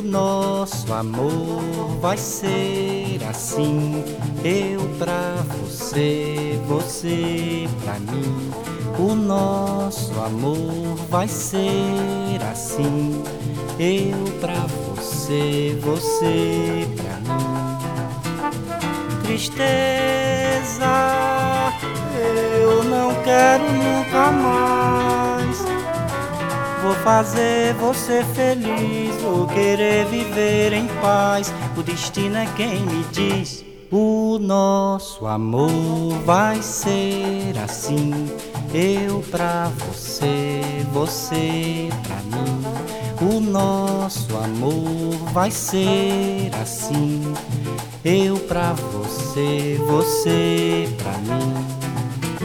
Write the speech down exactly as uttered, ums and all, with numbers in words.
nosso amor vai ser assim. Eu pra você, você pra mim. O nosso amor vai ser assim. Eu pra você, você pra mim. Tristeza, eu não quero nunca mais. Vou fazer você feliz, vou querer viver em paz. O destino é quem me diz. O nosso amor vai ser assim. Eu pra você, você pra mim. O nosso amor vai ser assim. Eu pra você, você pra mim.